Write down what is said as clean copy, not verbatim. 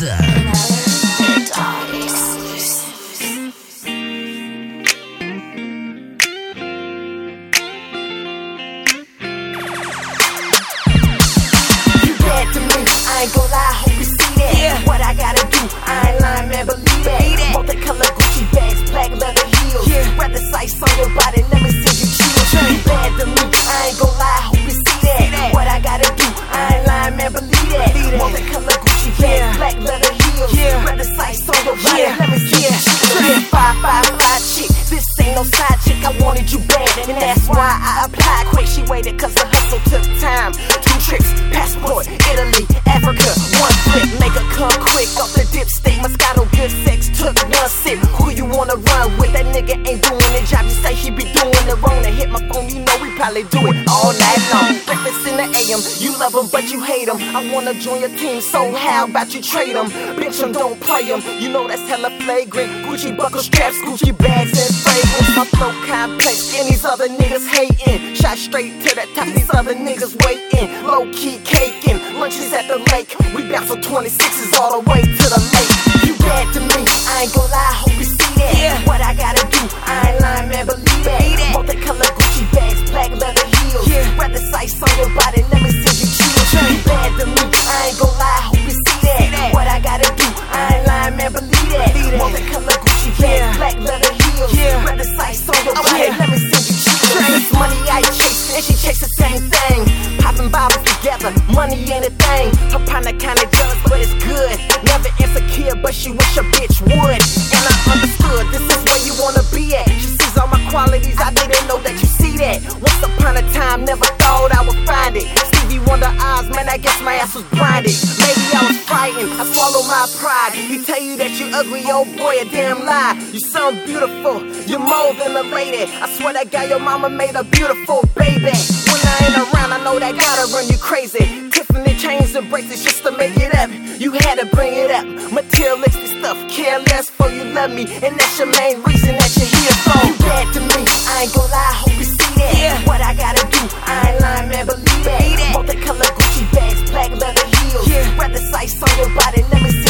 I ain't gon' lie, hope you see that. Yeah. What I gotta do, I ain't lying, man, believe that. Multicolor Gucci bags, black leather heels. Yeah. Wrap the sights on your body, let me see you chills. You bad to me, I ain't gon' lie, hope you see that. What I gotta do, I ain't lying, man, believe that. Multicolor Gucci bags, black leather heels. Yeah. Wrap the sights on your body, let me see you chills. 555 chick, this ain't no side chick. I wanted you bad, and that's why I applied quick. She waited cause the hustle took time. 2 trips, passport, Italy, Africa, 1 flip, make her come quick. Off the dip state, Moscato, good sex, took 1 sip. Who you wanna run with? That nigga ain't doing the job. You say he be doing it wrong. To hit my phone, you know we probably do it all night long. Breakfast in the AM, you love him but you hate him. I wanna join your team, so how about you trade him? Bitch him, don't play him, you know that's hella flagrant. Gucci buckle straps, Gucci bags and fragrance. My flow complex, and these other niggas hating. Shot straight to the top, these other niggas waiting. Low-key caking, lunches at the lake. We bounce on 26s all the way to the lake. You bad to me, I ain't gon' lie, hope you see that. Yeah. What I gotta do, I ain't lying, man, believe that. Multicolor Gucci bags, black leather heels. Yeah. Wrap the sights on your body, let me see you chills. You bad to me, I ain't gon' lie, hope you see that. What I gotta do, I ain't lying, man, believe that. Multicolor Gucci bags, black leather heels. Yeah. Wrap the sights on your body, let me see you chills. This money I chase, and she chase the same thing. Popping bottles together, money ain't a thing. Her partner kinda jealous, but it's good. Never insecure, but she wish a bitch would. And I understood, this is where you wanna be at. She sees all my qualities, I didn't know that you see that. Once upon a time, never thought I would find it. Stevie Wonder eyes, man, I guess my ass was blinded. Maybe I was frightened, I swallowed my pride. He tell you that you ugly, old boy, a damn lie. You sound beautiful, you're more than a lady. I swear that guy, your mama made a beautiful baby. When I ain't around, I know that gotta run you crazy. Tiffany chains and bracelets just to make it up. You had to bring it up. Materialistic stuff, care less for you love me, and that's your main reason that you're here for. You bad to me, I ain't gon' lie, hope you see that. Yeah. What I gotta do, I ain't lying, man, believe that. Multicolor Gucci bags, black leather heels. Yeah. Wrap the sights on your body, let me see